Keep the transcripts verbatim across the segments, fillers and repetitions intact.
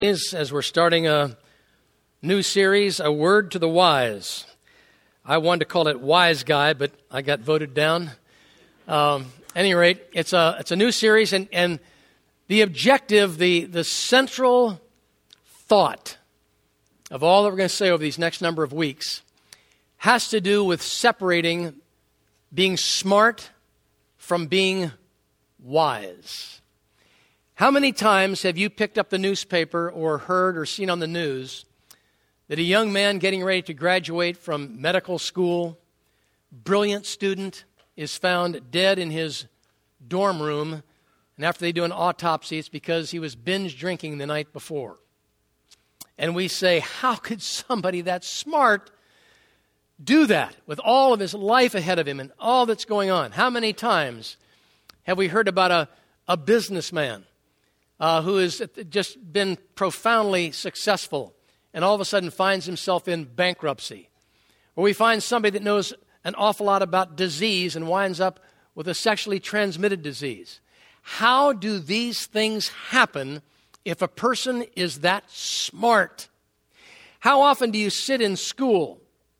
As we're starting a new series, A Word to the Wise. I wanted to call it Wise Guy, but I got voted down. Um, at any rate, it's a it's a new series, and, and the objective, the, the central thought of all that we're going to say over these next number of weeks has to do with separating being smart from being wise. How many times have you picked up the newspaper or heard or seen on the news that a young man getting ready to graduate from medical school, brilliant student, is found dead in his dorm room, and after they do an autopsy, it's because he was binge drinking the night before. And we say, how could somebody that smart do that with all of his life ahead of him and all that's going on? How many times have we heard about a, a businessman Uh, who has just been profoundly successful and all of a sudden finds himself in bankruptcy? Or we find somebody that knows an awful lot about disease and winds up with a sexually transmitted disease. How do these things happen if a person is that smart? How often do you sit in school?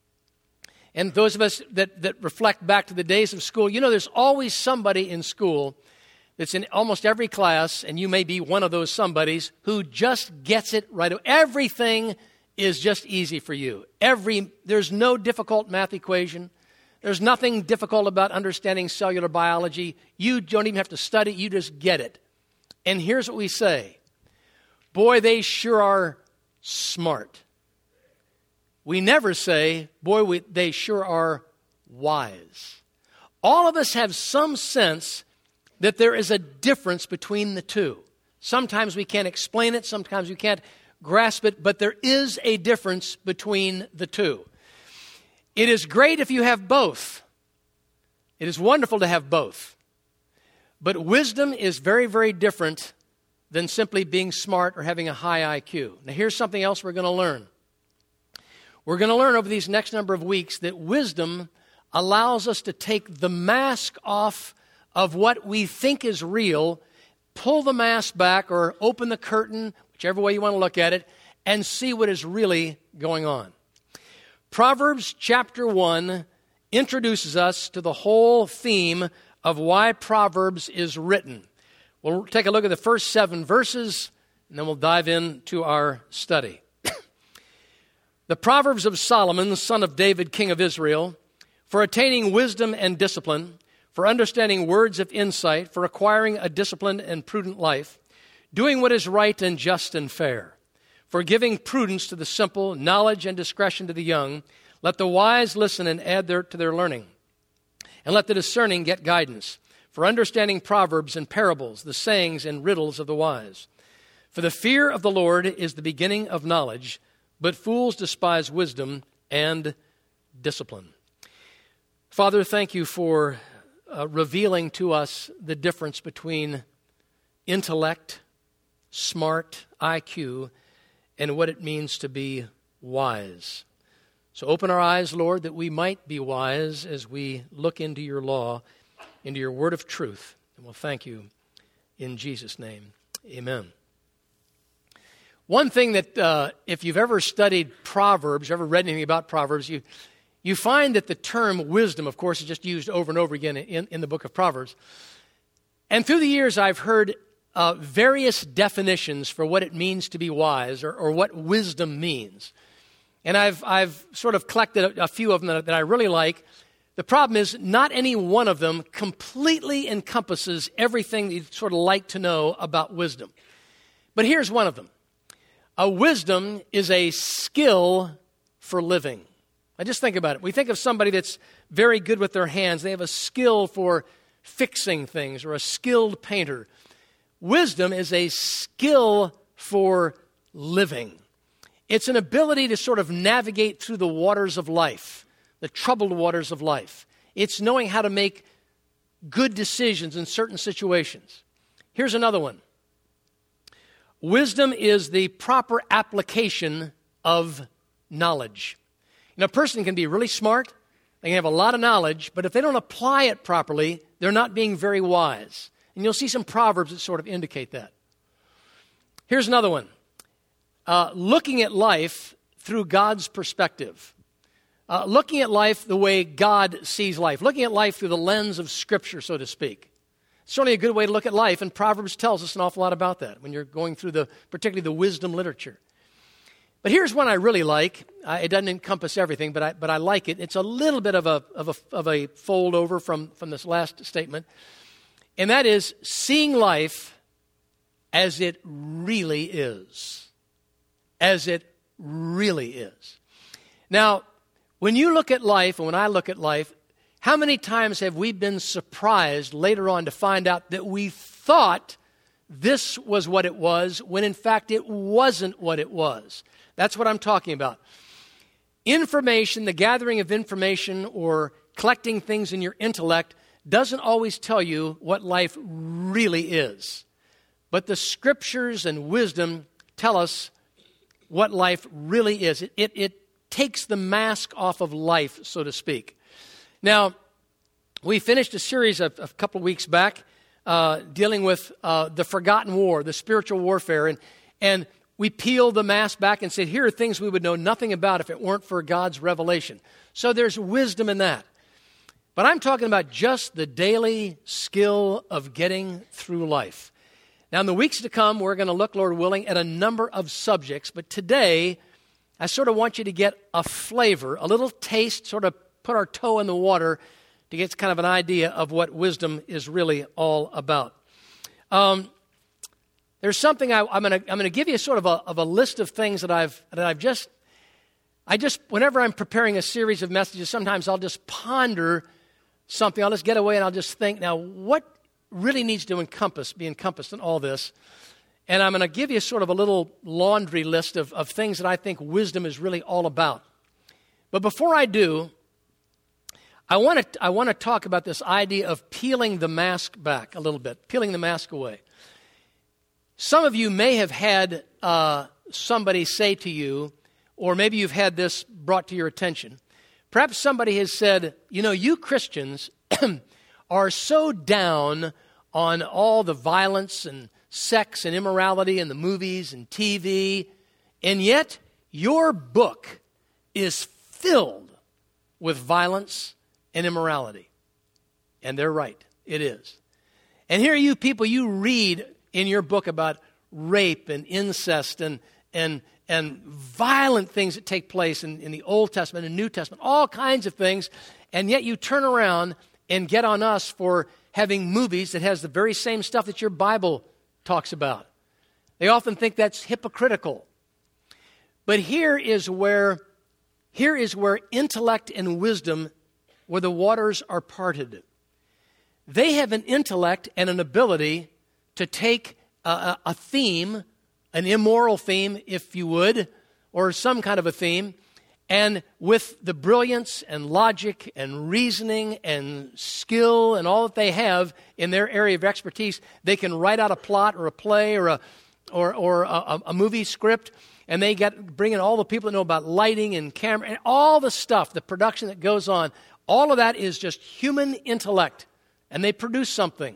And those of us that, that reflect back to the days of school, you know, there's always somebody in school that's in almost every class, and you may be one of those somebodies who just gets it right. Everything is just easy for you. Every There's no difficult math equation. There's nothing difficult about understanding cellular biology. You don't even have to study. You just get it. And here's what we say. Boy, they sure are smart. We never say, boy, we, they sure are wise. All of us have some sense that there is a difference between the two. Sometimes we can't explain it, sometimes we can't grasp it, but there is a difference between the two. It is great if you have both. It is wonderful to have both. But wisdom is very, very different than simply being smart or having a high I Q. Now here's something else we're going to learn. We're going to learn over these next number of weeks that wisdom allows us to take the mask off of what we think is real, pull the mask back or open the curtain, whichever way you want to look at it, and see what is really going on. Proverbs chapter one introduces us to the whole theme of why Proverbs is written. We'll take a look at the first seven verses, and then we'll dive into our study. The Proverbs of Solomon, the son of David, king of Israel, for attaining wisdom and discipline, for understanding words of insight, for acquiring a disciplined and prudent life, doing what is right and just and fair, for giving prudence to the simple, knowledge and discretion to the young. Let the wise listen and add their, to their learning, and let the discerning get guidance, for understanding proverbs and parables, the sayings and riddles of the wise. For the fear of the Lord is the beginning of knowledge, but fools despise wisdom and discipline. Father, thank you for Uh, revealing to us the difference between intellect, smart, I Q, and what it means to be wise. So open our eyes, Lord, that we might be wise as we look into your law, into your word of truth. And we'll thank you in Jesus' name. Amen. One thing that, uh, if you've ever studied Proverbs, ever read anything about Proverbs, you You find that the term wisdom, of course, is just used over and over again in, in the book of Proverbs. And through the years, I've heard uh, various definitions for what it means to be wise or, or what wisdom means. And I've, I've sort of collected a, a few of them that, that I really like. The problem is not any one of them completely encompasses everything that you'd sort of like to know about wisdom. But here's one of them. A wisdom is a skill for living. Now just think about it. We think of somebody that's very good with their hands. They have a skill for fixing things or a skilled painter. Wisdom is a skill for living. It's an ability to sort of navigate through the waters of life, the troubled waters of life. It's knowing how to make good decisions in certain situations. Here's another one. Wisdom is the proper application of knowledge. You know, a person can be really smart, they can have a lot of knowledge, but if they don't apply it properly, they're not being very wise. And you'll see some proverbs that sort of indicate that. Here's another one. uh, looking at life through God's perspective. Uh, looking at life the way God sees life. Looking at life through the lens of Scripture, so to speak. It's certainly a good way to look at life, and Proverbs tells us an awful lot about that when you're going through the, particularly the wisdom literature. But here's one I really like. Uh, it doesn't encompass everything, but I, but I like it. It's a little bit of a, of a, of a fold over from, from this last statement. And that is seeing life as it really is. As it really is. Now, when you look at life, and when I look at life, how many times have we been surprised later on to find out that we thought this was what it was, when in fact it wasn't what it was? That's what I'm talking about. Information, the gathering of information or collecting things in your intellect doesn't always tell you what life really is. But the Scriptures and wisdom tell us what life really is. It, it, it takes the mask off of life, so to speak. Now, we finished a series a, a couple of weeks back uh, dealing with uh, the forgotten war, the spiritual warfare, and and we peeled the mask back and said, here are things we would know nothing about if it weren't for God's revelation. So there's wisdom in that. But I'm talking about just the daily skill of getting through life. Now, in the weeks to come, we're going to look, Lord willing, at a number of subjects. But today, I sort of want you to get a flavor, a little taste, sort of put our toe in the water to get kind of an idea of what wisdom is really all about. Um, there's something I, I'm going to I'm going to give you sort of a of a list of things that I've that I've just I just whenever I'm preparing a series of messages, sometimes I'll just ponder something. I'll just get away and I'll just think, now what really needs to encompass be encompassed in all this? And I'm going to give you sort of a little laundry list of, of things that I think wisdom is really all about. But before I do, I want to I want to talk about this idea of peeling the mask back a little bit, peeling the mask away. Some of you may have had uh, somebody say to you, or maybe you've had this brought to your attention. Perhaps somebody has said, you know, you Christians are so down on all the violence and sex and immorality in the movies and T V, and yet your book is filled with violence and immorality. And they're right. It is. And here you people, you read in your book about rape and incest and and and violent things that take place in, in the Old Testament and New Testament, all kinds of things, and yet you turn around and get on us for having movies that has the very same stuff that your Bible talks about. They often think that's hypocritical. But here is where here is where intellect and wisdom, where the waters are parted. They have an intellect and an ability to take a, a theme, an immoral theme, if you would, or some kind of a theme, and with the brilliance and logic and reasoning and skill and all that they have in their area of expertise, they can write out a plot or a play or a or or a, a movie script, and they get bring in all the people that know about lighting and camera and all the stuff, the production that goes on. All of that is just human intellect, and they produce something.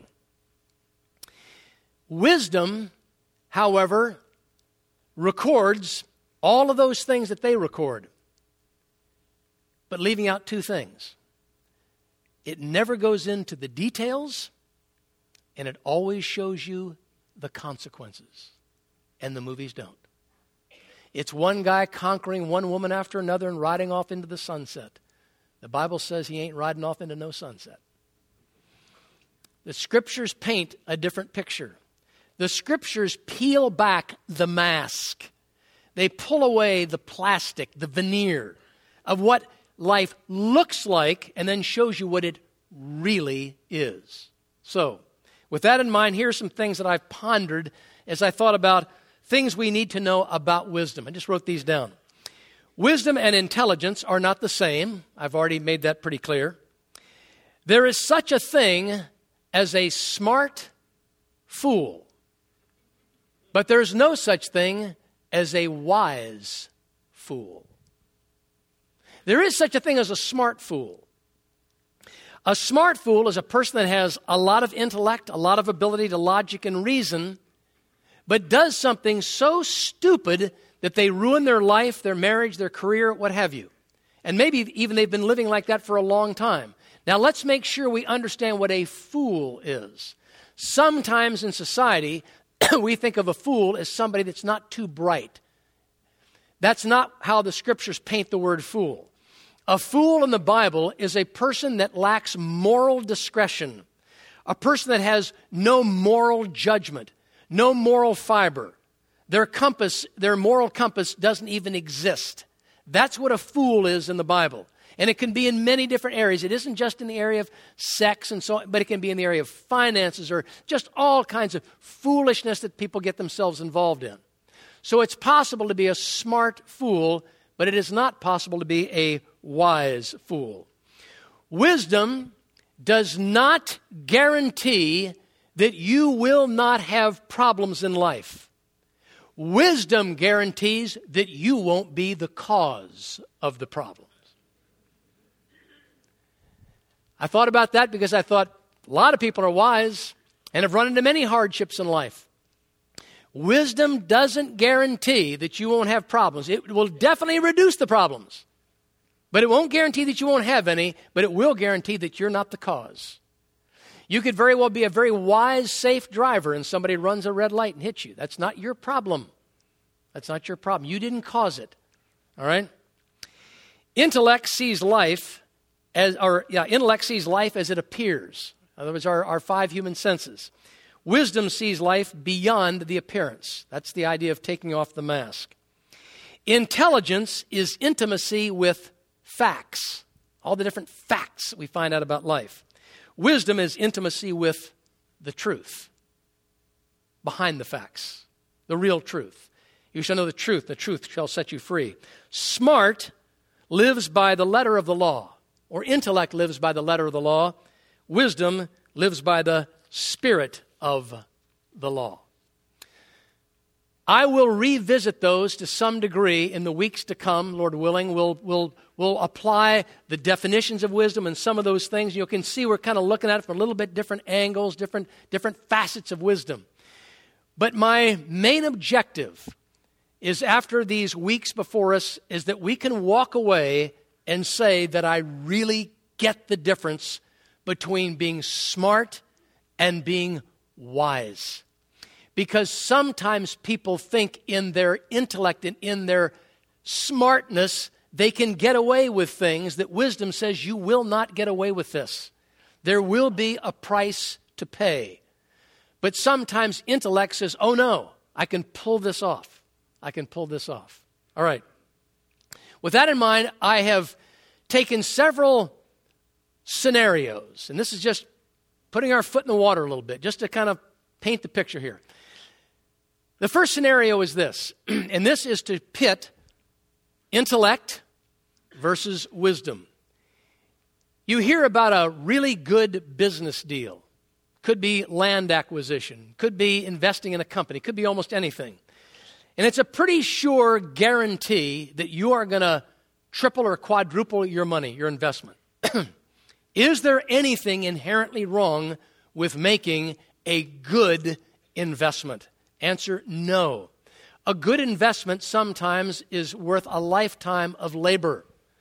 Wisdom, however, records all of those things that they record, but leaving out two things. It never goes into the details, and it always shows you the consequences, and the movies don't. It's one guy conquering one woman after another and riding off into the sunset. The Bible says he ain't riding off into no sunset. The Scriptures paint a different picture. The Scriptures peel back the mask. They pull away the plastic, the veneer of what life looks like, and then shows you what it really is. So, with that in mind, here are some things that I've pondered as I thought about things we need to know about wisdom. I just wrote these down. Wisdom and intelligence are not the same. I've already made that pretty clear. There is such a thing as a smart fool, but there's no such thing as a wise fool. There is such a thing as a smart fool. A smart fool is a person that has a lot of intellect, a lot of ability to logic and reason, but does something so stupid that they ruin their life, their marriage, their career, what have you. And maybe even they've been living like that for a long time. Now let's make sure we understand what a fool is. Sometimes in society, we think of a fool as somebody that's not too bright. That's not how the Scriptures paint the word fool. A fool in the Bible is a person that lacks moral discretion, a person that has no moral judgment, no moral fiber. Their compass, their moral compass doesn't even exist. That's what a fool is in the Bible. And it can be in many different areas. It isn't just in the area of sex and so on, but it can be in the area of finances or just all kinds of foolishness that people get themselves involved in. So it's possible to be a smart fool, but it is not possible to be a wise fool. Wisdom does not guarantee that you will not have problems in life. Wisdom guarantees that you won't be the cause of the problems. I thought about that because I thought a lot of people are wise and have run into many hardships in life. Wisdom doesn't guarantee that you won't have problems. It will definitely reduce the problems. But it won't guarantee that you won't have any, but it will guarantee that you're not the cause. You could very well be a very wise, safe driver and somebody runs a red light and hits you. That's not your problem. That's not your problem. You didn't cause it. All right? Intellect sees life as, or yeah, intellect sees life as it appears. In other words, our, our five human senses. Wisdom sees life beyond the appearance. That's the idea of taking off the mask. Intelligence is intimacy with facts, all the different facts we find out about life. Wisdom is intimacy with the truth, behind the facts, the real truth. You shall know the truth, the truth shall set you free. Smart lives by the letter of the law, or intellect lives by the letter of the law. Wisdom lives by the spirit of the law. I will revisit those to some degree in the weeks to come, Lord willing. We'll, we'll, we'll apply the definitions of wisdom and some of those things. You can see we're kind of looking at it from a little bit different angles, different, different facets of wisdom. But my main objective is after these weeks before us is that we can walk away and say that I really get the difference between being smart and being wise. Because sometimes people think in their intellect and in their smartness, they can get away with things that wisdom says you will not get away with this. There will be a price to pay. But sometimes intellect says, oh no, I can pull this off. I can pull this off. All right. With that in mind, I have taken several scenarios, and this is just putting our foot in the water a little bit, just to kind of paint the picture here. The first scenario is this, and this is to pit intellect versus wisdom. You hear about a really good business deal. Could be land acquisition, could be investing in a company, could be almost anything. And it's a pretty sure guarantee that you are going to triple or quadruple your money, your investment. Is there anything inherently wrong with making a good investment? Answer, no. A good investment sometimes is worth a lifetime of labor.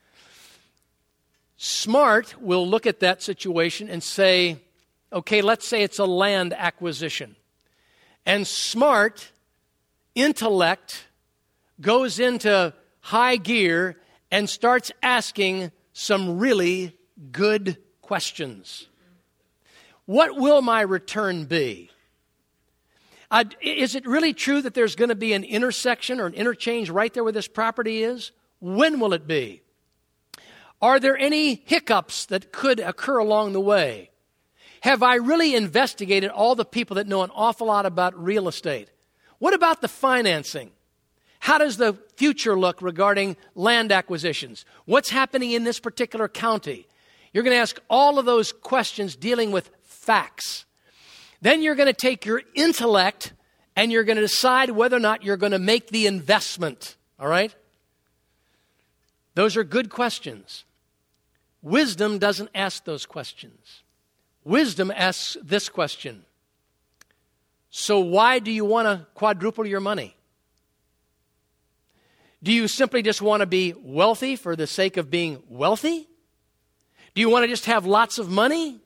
Smart will look at that situation and say, okay, let's say it's a land acquisition. And smart intellect goes into high gear and starts asking some really good questions. What will my return be? Uh, is it really true that there's going to be an intersection or an interchange right there where this property is? When will it be? Are there any hiccups that could occur along the way? Have I really investigated all the people that know an awful lot about real estate? What about the financing? How does the future look regarding land acquisitions? What's happening in this particular county? You're going to ask all of those questions dealing with facts. Then you're going to take your intellect and you're going to decide whether or not you're going to make the investment. All right? Those are good questions. Wisdom doesn't ask those questions. Wisdom asks this question. So why do you want to quadruple your money? Do you simply just want to be wealthy for the sake of being wealthy? Do you want to just have lots of money?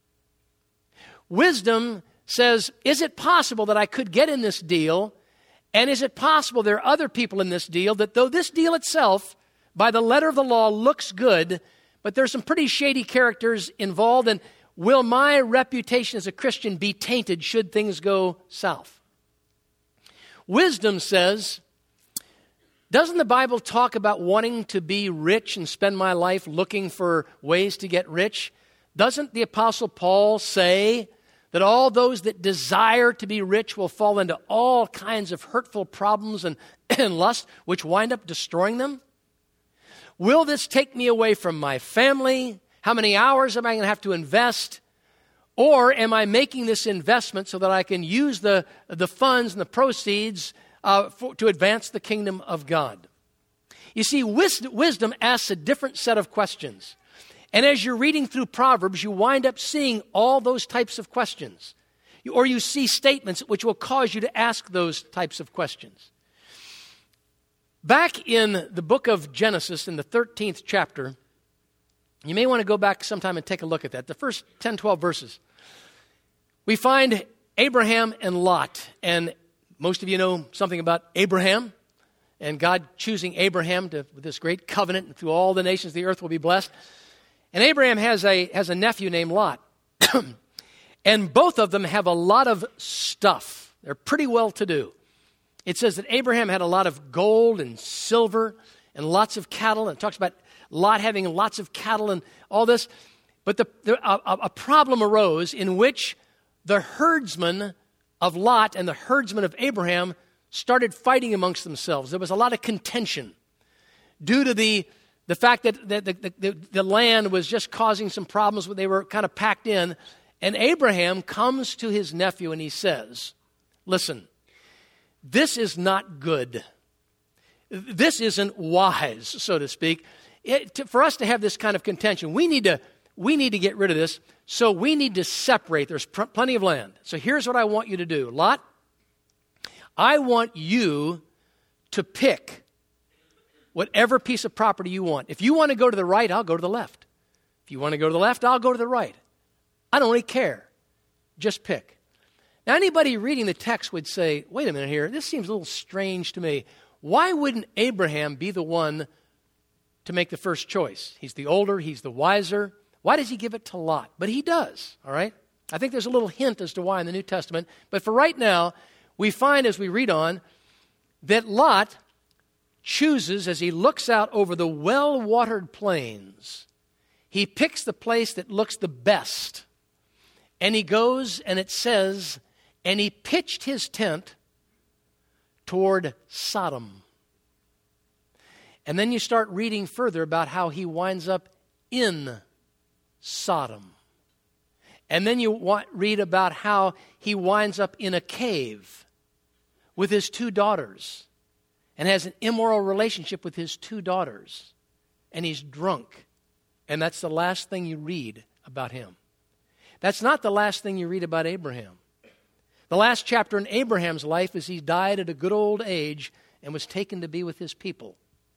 Wisdom says, is it possible that I could get in this deal? And is it possible there are other people in this deal that though this deal itself, by the letter of the law, looks good, but there's some pretty shady characters involved, and will my reputation as a Christian be tainted should things go south? Wisdom says, doesn't the Bible talk about wanting to be rich and spend my life looking for ways to get rich? Doesn't the Apostle Paul say that all those that desire to be rich will fall into all kinds of hurtful problems and, and lust, which wind up destroying them? Will this take me away from my family? How many hours am I going to have to invest? Or am I making this investment so that I can use the, the funds and the proceeds uh, for, to advance the kingdom of God? You see, wisdom, wisdom asks a different set of questions. And as you're reading through Proverbs, you wind up seeing all those types of questions. You, or you see statements which will cause you to ask those types of questions. Back in the book of Genesis, in the thirteenth chapter, you may want to go back sometime and take a look at that. The first ten, twelve verses. We find Abraham and Lot. And most of you know something about Abraham and God choosing Abraham to, with this great covenant, and through all the nations of the earth will be blessed. And Abraham has a, has a nephew named Lot. And both of them have a lot of stuff. They're pretty well to do. It says that Abraham had a lot of gold and silver and lots of cattle. And it talks about Lot having lots of cattle and all this. But the, the, a, a problem arose in which the herdsmen of Lot and the herdsmen of Abraham started fighting amongst themselves. There was a lot of contention due to the, the fact that the, the, the, the land was just causing some problems. They were kind of packed in. And Abraham comes to his nephew and he says, listen, this is not good. This isn't wise, so to speak. It, to, for us to have this kind of contention, we need to we need to get rid of this. So we need to separate. There's pr- plenty of land. So here's what I want you to do. Lot, I want you to pick whatever piece of property you want. If you want to go to the right, I'll go to the left. If you want to go to the left, I'll go to the right. I don't really care. Just pick. Now, anybody reading the text would say, wait a minute here, this seems a little strange to me. Why wouldn't Abraham be the one to make the first choice? He's the older, he's the wiser. Why does he give it to Lot? But he does, all right? I think there's a little hint as to why in the New Testament. But for right now, we find as we read on that Lot chooses, as he looks out over the well-watered plains, he picks the place that looks the best. And he goes, and it says, and he pitched his tent toward Sodom. And then you start reading further about how he winds up in Sodom. And then you want, read about how he winds up in a cave with his two daughters and has an immoral relationship with his two daughters. And he's drunk. And that's the last thing you read about him. That's not the last thing you read about Abraham. The last chapter in Abraham's life is he died at a good old age and was taken to be with his people.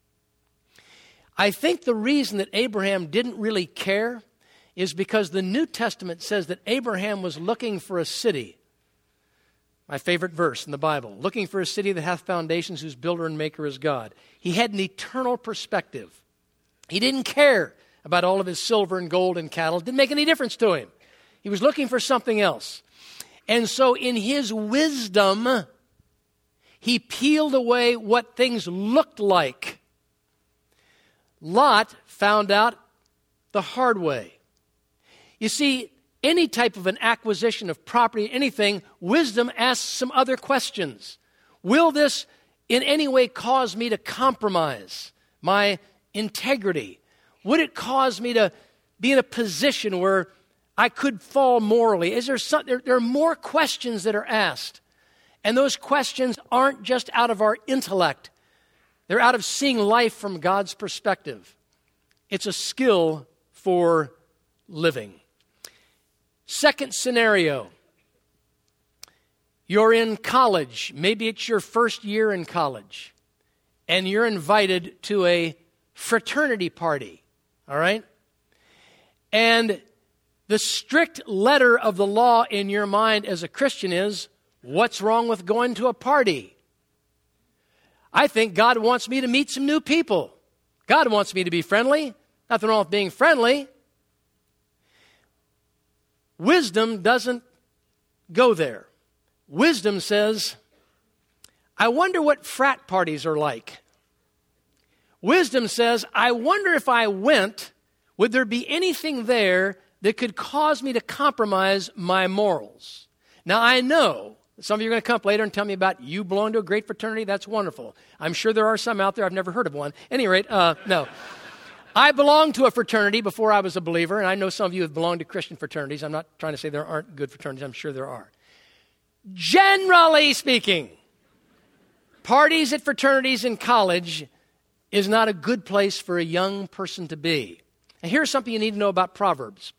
I think the reason that Abraham didn't really care is because the New Testament says that Abraham was looking for a city. My favorite verse in the Bible. Looking for a city that hath foundations, whose builder and maker is God. He had an eternal perspective. He didn't care about all of his silver and gold and cattle. It didn't make any difference to him. He was looking for something else. And so in his wisdom, he peeled away what things looked like. Lot found out the hard way. You see, any type of an acquisition of property, anything, wisdom asks some other questions. Will this in any way cause me to compromise my integrity? Would it cause me to be in a position where I could fall morally? Is there some, there, there are more questions that are asked. And those questions aren't just out of our intellect. They're out of seeing life from God's perspective. It's a skill for living. Second scenario. You're in college. Maybe it's your first year in college. and you're invited to a fraternity party, all right? And the strict letter of the law in your mind as a Christian is, what's wrong with going to a party? I think God wants me to meet some new people. God wants me to be friendly. Nothing wrong with being friendly. Wisdom doesn't go there. Wisdom says, I wonder what frat parties are like. Wisdom says, I wonder if I went, would there be anything there that could cause me to compromise my morals? Now, I know some of you are going to come up later and tell me about you belong to a great fraternity. That's wonderful. I'm sure there are some out there. I've never heard of one. At any rate, uh, no. I belonged to a fraternity before I was a believer, and I know some of you have belonged to Christian fraternities. I'm not trying to say there aren't good fraternities. I'm sure there are. Generally speaking, parties at fraternities in college is not a good place for a young person to be. And here's something you need to know about Proverbs.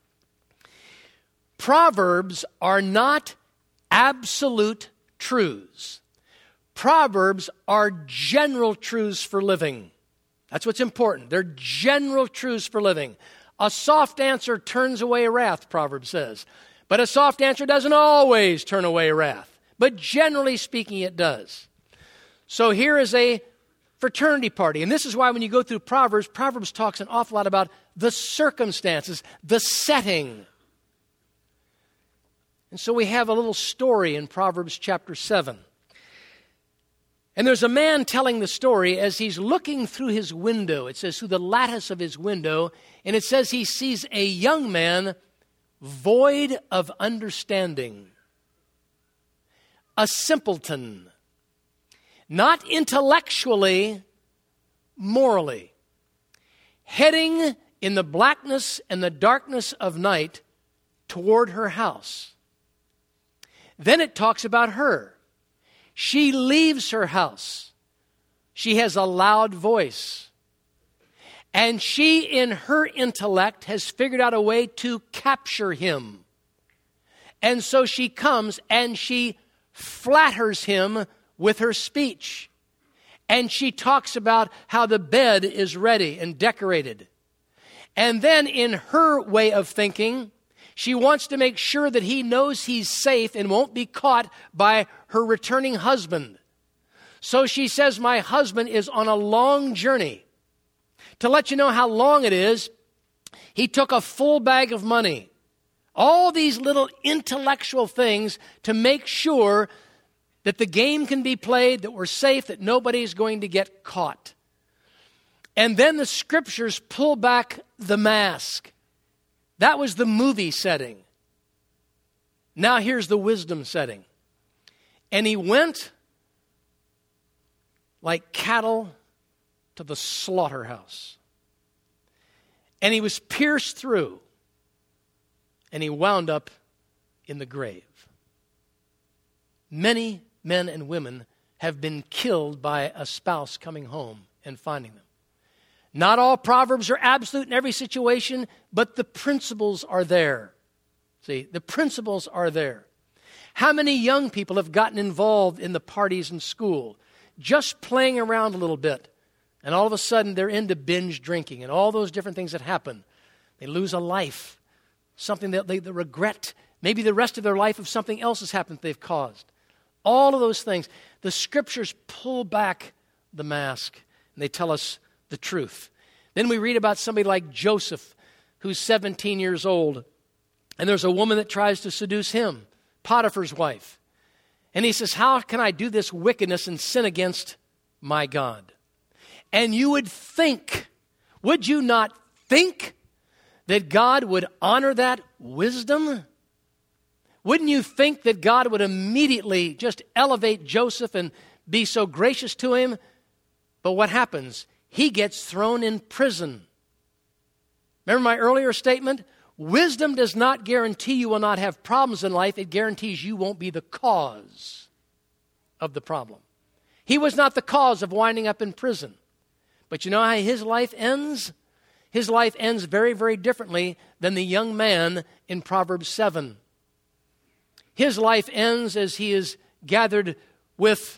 Proverbs are not absolute truths. Proverbs are general truths for living. That's what's important. They're general truths for living. A soft answer turns away wrath, Proverbs says. But a soft answer doesn't always turn away wrath. But generally speaking, it does. So here is a fraternity party. And this is why when you go through Proverbs, Proverbs talks an awful lot about the circumstances, the setting. And so we have a little story in Proverbs chapter seven. And there's a man telling the story as he's looking through his window. It says through the lattice of his window. And it says he sees a young man void of understanding. A simpleton. Not intellectually, morally. Heading in the blackness and the darkness of night toward her house. Then it talks about her. She leaves her house. She has a loud voice. And she, in her intellect, has figured out a way to capture him. And so she comes and she flatters him with her speech. And she talks about how the bed is ready and decorated. And then in her way of thinking, she wants to make sure that he knows he's safe and won't be caught by her returning husband. So she says, my husband is on a long journey. To let you know how long it is, he took a full bag of money. All these little intellectual things to make sure that the game can be played, that we're safe, that nobody's going to get caught. And then the scriptures pull back the mask. That was the movie setting. Now here's the wisdom setting. And he went like cattle to the slaughterhouse. And he was pierced through. And he wound up in the grave. Many men and women have been killed by a spouse coming home and finding them. Not all Proverbs are absolute in every situation, but the principles are there. See, the principles are there. How many young people have gotten involved in the parties in school, just playing around a little bit, and all of a sudden they're into binge drinking and all those different things that happen. They lose a life, something that they, they regret, maybe the rest of their life if something else has happened that they've caused. All of those things. The scriptures pull back the mask, and they tell us the truth. Then we read about somebody like Joseph, who's seventeen years old, and there's a woman that tries to seduce him, Potiphar's wife. And he says, how can I do this wickedness and sin against my God? And you would think, would you not think that God would honor that wisdom? Wouldn't you think that God would immediately just elevate Joseph and be so gracious to him? But what happens? He gets thrown in prison. Remember my earlier statement? Wisdom does not guarantee you will not have problems in life. It guarantees you won't be the cause of the problem. He was not the cause of winding up in prison. But you know how his life ends? His life ends very, very differently than the young man in Proverbs seven. His life ends as he is gathered with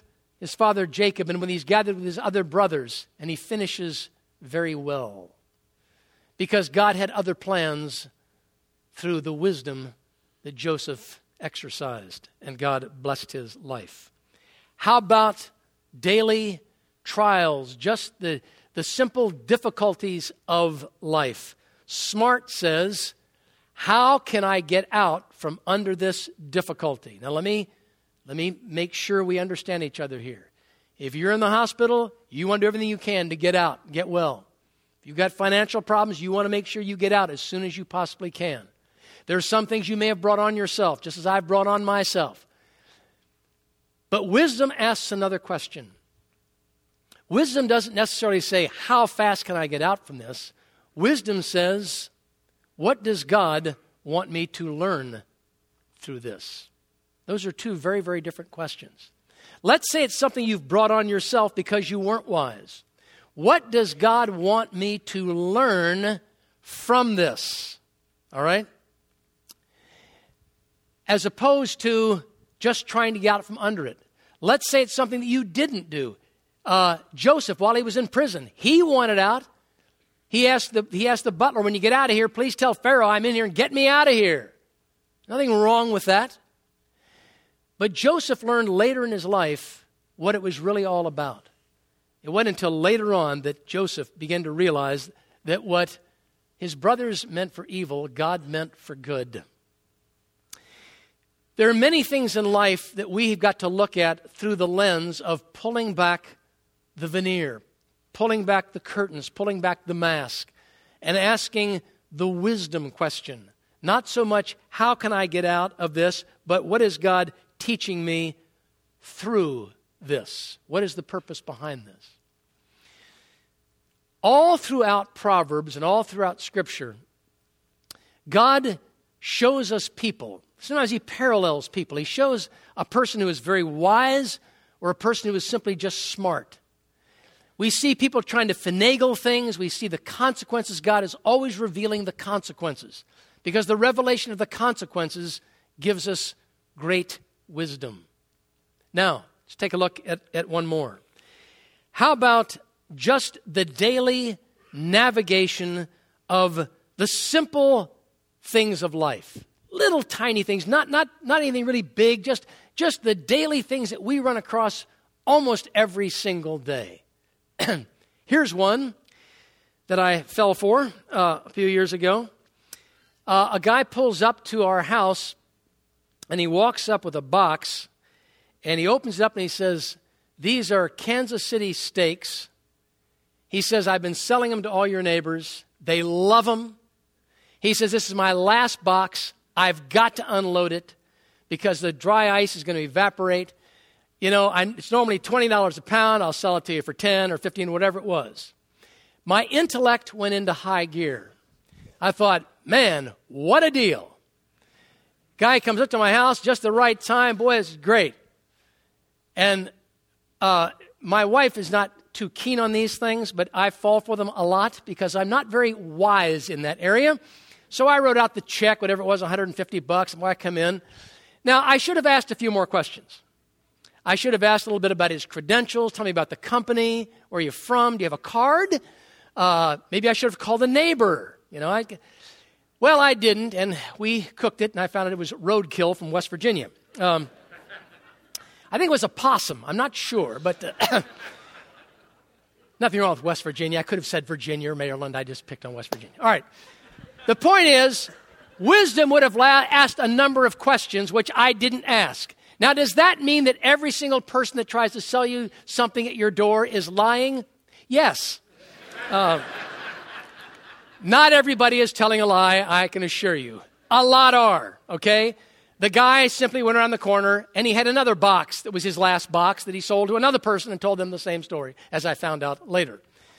his father Jacob, and when he's gathered with his other brothers, and he finishes very well. Because God had other plans through the wisdom that Joseph exercised, and God blessed his life. How about daily trials, just the, the simple difficulties of life? Smart says, how can I get out from under this difficulty? Now let me, let me make sure we understand each other here. If you're in the hospital, you want to do everything you can to get out, get well. If you've got financial problems, you want to make sure you get out as soon as you possibly can. There's some things you may have brought on yourself, just as I've brought on myself. But wisdom asks another question. Wisdom doesn't necessarily say, how fast can I get out from this? Wisdom says, what does God want me to learn through this? Those are two very, very different questions. Let's say it's something you've brought on yourself because you weren't wise. What does God want me to learn from this? All right? As opposed to just trying to get out from under it. Let's say it's something that you didn't do. Uh, Joseph, while he was in prison, he wanted out. He asked the he asked the butler, when you get out of here, please tell Pharaoh I'm in here and get me out of here. Nothing wrong with that. But Joseph learned later in his life what it was really all about. It wasn't until later on that Joseph began to realize that what his brothers meant for evil, God meant for good. There are many things in life that we've got to look at through the lens of pulling back the veneer, pulling back the curtains, pulling back the mask, and asking the wisdom question. Not so much, how can I get out of this, but what is God teaching me through this? What is the purpose behind this? All throughout Proverbs and all throughout Scripture, God shows us people. Sometimes he parallels people. He shows a person who is very wise or a person who is simply just smart. We see people trying to finagle things. We see the consequences. God is always revealing the consequences because the revelation of the consequences gives us great wisdom. Now, let's take a look at, at one more. How about just the daily navigation of the simple things of life? Little tiny things, not, not, not anything really big, just, just the daily things that we run across almost every single day. Here's one that I fell for uh, a few years ago. Uh, a guy pulls up to our house, and he walks up with a box, and he opens it up, and he says, these are Kansas City steaks. He says, I've been selling them to all your neighbors. They love them. He says, this is my last box. I've got to unload it because the dry ice is going to evaporate. You know, I, it's normally twenty dollars a pound. I'll sell it to you for ten or fifteen, whatever it was. My intellect went into high gear. I thought, man, what a deal. Guy comes up to my house just the right time. Boy, this is great. And uh, my wife is not too keen on these things, but I fall for them a lot because I'm not very wise in that area. So I wrote out the check, whatever it was, one hundred fifty bucks, and when I come in. Now, I should have asked a few more questions. I should have asked a little bit about his credentials. Tell me about the company. Where are you from? Do you have a card? Uh, maybe I should have called a neighbor. You know, I, well, I didn't, and we cooked it, and I found out it was roadkill from West Virginia. Um, I think it was a possum. I'm not sure, but uh, nothing wrong with West Virginia. I could have said Virginia or Maryland. I just picked on West Virginia. All right. The point is, wisdom would have la- asked a number of questions which I didn't ask. Now, does that mean that every single person that tries to sell you something at your door is lying? Yes. Uh, not everybody is telling a lie, I can assure you. A lot are, okay? The guy simply went around the corner, and he had another box that was his last box that he sold to another person and told them the same story, as I found out later.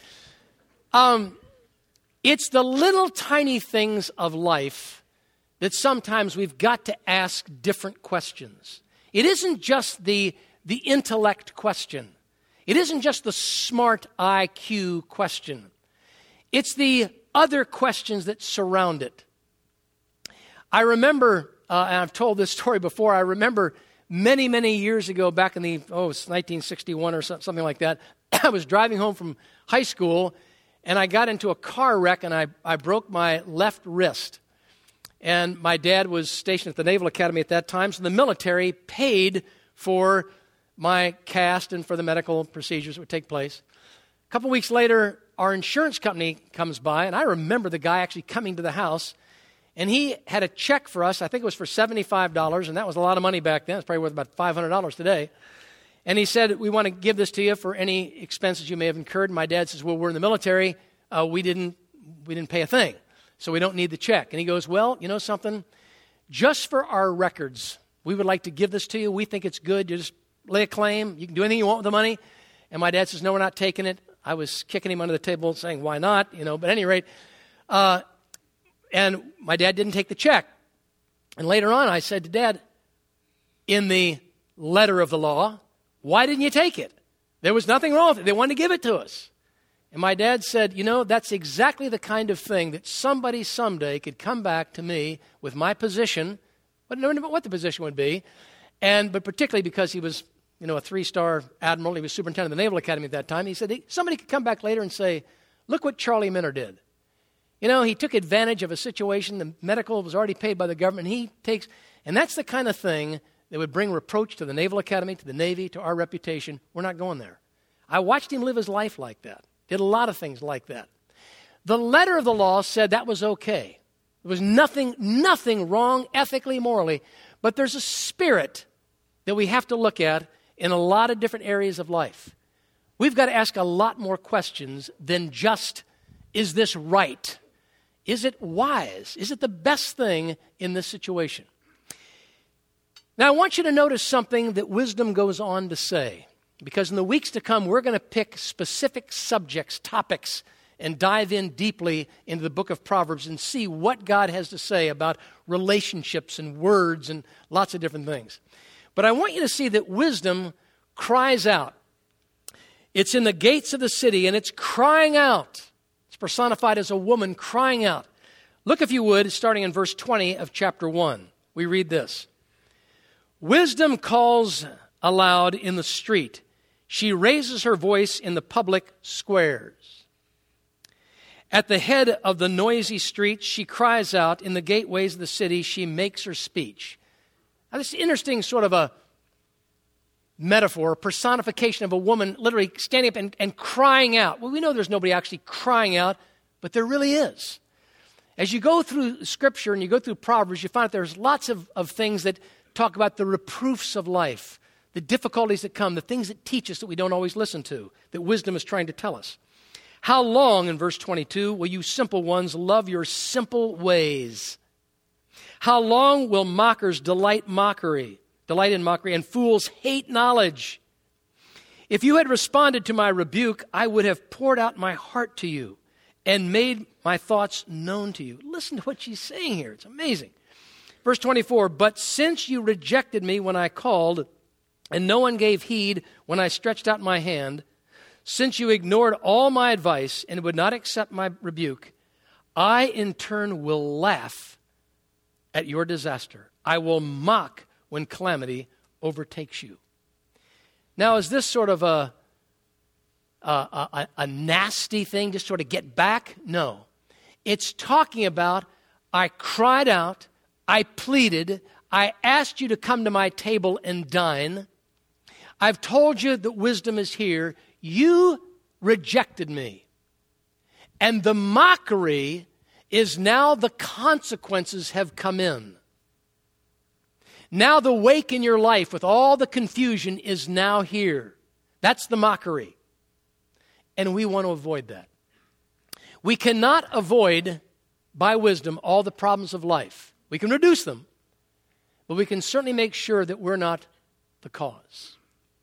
Um, it's the little tiny things of life that sometimes we've got to ask different questions. It isn't just the, the intellect question. It isn't just the smart I Q question. It's the other questions that surround it. I remember, uh, and I've told this story before, I remember many, many years ago, back in the, oh, it was nineteen sixty-one or something like that. I was driving home from high school, and I got into a car wreck, and I, I broke my left wrist. And my dad was stationed at the Naval Academy at that time, so the military paid for my cast and for the medical procedures that would take place. A couple weeks later, our insurance company comes by, and I remember the guy actually coming to the house, and he had a check for us. I think it was for seventy-five dollars, and that was a lot of money back then. It's probably worth about five hundred dollars today. And he said, we want to give this to you for any expenses you may have incurred. And my dad says, well, we're in the military. Uh, we didn't we didn't pay a thing, so we don't need the check. And he goes, well, you know something? Just for our records, we would like to give this to you. We think it's good. You just lay a claim. You can do anything you want with the money. And my dad says, no, we're not taking it. I was kicking him under the table saying, why not? You know, but at any rate, uh, and my dad didn't take the check. And later on, I said to Dad, in the letter of the law, why didn't you take it? There was nothing wrong with it. They wanted to give it to us. And my dad said, you know, that's exactly the kind of thing that somebody someday could come back to me with my position, but no matter what the position would be, and but particularly because he was, you know, a three-star admiral, he was superintendent of the Naval Academy at that time, he said he, somebody could come back later and say, look what Charlie Minner did. You know, he took advantage of a situation, the medical was already paid by the government, he takes, and that's the kind of thing that would bring reproach to the Naval Academy, to the Navy, to our reputation. We're not going there. I watched him live his life like that. Did a lot of things like that. The letter of the law said that was okay. There was nothing, nothing wrong ethically, morally, but there's a spirit that we have to look at in a lot of different areas of life. We've got to ask a lot more questions than just, is this right? Is it wise? Is it the best thing in this situation? Now, I want you to notice something that wisdom goes on to say, because in the weeks to come, we're going to pick specific subjects, topics, and dive in deeply into the book of Proverbs and see what God has to say about relationships and words and lots of different things. But I want you to see that wisdom cries out. It's in the gates of the city, and it's crying out. It's personified as a woman crying out. Look, if you would, starting in verse twenty of chapter one. We read this. Wisdom calls aloud in the street. She raises her voice in the public squares. At the head of the noisy streets, she cries out. In the gateways of the city, she makes her speech. Now, this is interesting sort of a metaphor, a personification of a woman literally standing up and, and crying out. Well, we know there's nobody actually crying out, but there really is. As you go through Scripture and you go through Proverbs, you find that there's lots of, of things that talk about the reproofs of life, the difficulties that come, the things that teach us that we don't always listen to, that wisdom is trying to tell us. How long, in verse twenty-two, will you simple ones love your simple ways? How long will mockers delight mockery, delight in mockery, and fools hate knowledge? If you had responded to my rebuke, I would have poured out my heart to you and made my thoughts known to you. Listen to what she's saying here. It's amazing. Verse twenty-four, but since you rejected me when I called, and no one gave heed when I stretched out my hand, since you ignored all my advice and would not accept my rebuke, I in turn will laugh at your disaster. I will mock when calamity overtakes you. Now, is this sort of a, a, a, a nasty thing, just sort of get back? No. It's talking about, I cried out, I pleaded, I asked you to come to my table and dine. I've told you that wisdom is here. You rejected me. And the mockery is now the consequences have come in. Now the wake in your life with all the confusion is now here. That's the mockery. And we want to avoid that. We cannot avoid, by wisdom, all the problems of life. We can reduce them, but we can certainly make sure that we're not the cause.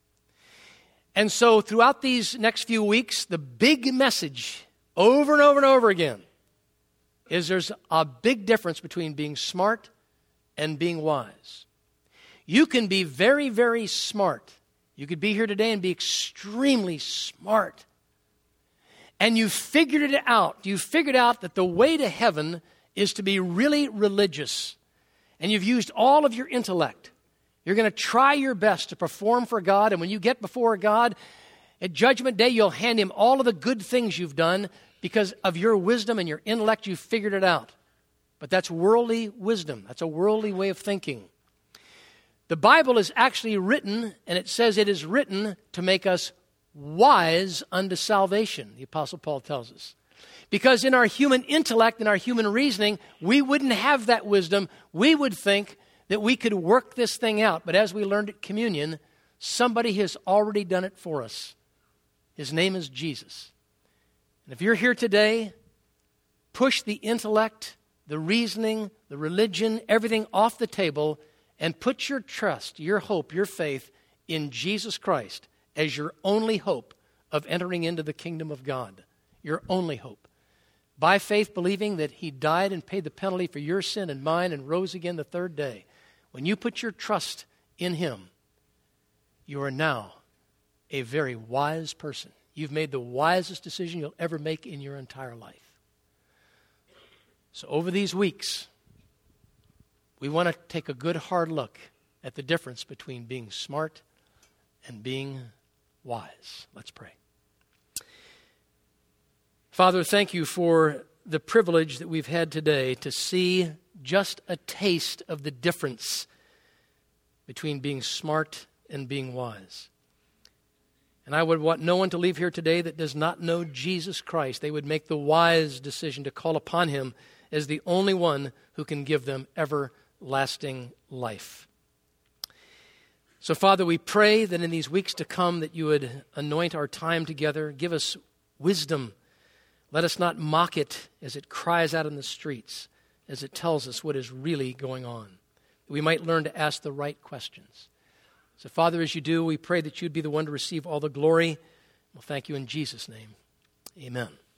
And so throughout these next few weeks, the big message over and over and over again is there's a big difference between being smart and being wise. You can be very, very smart. You could be here today and be extremely smart. And you figured it out. You figured out that the way to heaven is to be really religious. And you've used all of your intellect. You're going to try your best to perform for God, and when you get before God, at Judgment Day, you'll hand Him all of the good things you've done because of your wisdom and your intellect, you've figured it out. But that's worldly wisdom. That's a worldly way of thinking. The Bible is actually written, and it says it is written to make us wise unto salvation, the Apostle Paul tells us. Because in our human intellect and our human reasoning, we wouldn't have that wisdom. We would think that we could work this thing out. But as we learned at communion, somebody has already done it for us. His name is Jesus. And if you're here today, push the intellect, the reasoning, the religion, everything off the table and put your trust, your hope, your faith in Jesus Christ as your only hope of entering into the kingdom of God. Your only hope. By faith, believing that He died and paid the penalty for your sin and mine and rose again the third day. When you put your trust in Him, you are now a very wise person. You've made the wisest decision you'll ever make in your entire life. So over these weeks, we want to take a good hard look at the difference between being smart and being wise. Let's pray. Father, thank you for the privilege that we've had today to see just a taste of the difference between being smart and being wise. And I would want no one to leave here today that does not know Jesus Christ. They would make the wise decision to call upon Him as the only one who can give them everlasting life. So, Father, we pray that in these weeks to come that you would anoint our time together, give us wisdom. Let us not mock it as it cries out in the streets, as it tells us what is really going on. We might learn to ask the right questions. So, Father, as you do, we pray that you'd be the one to receive all the glory. We'll thank you in Jesus' name. Amen.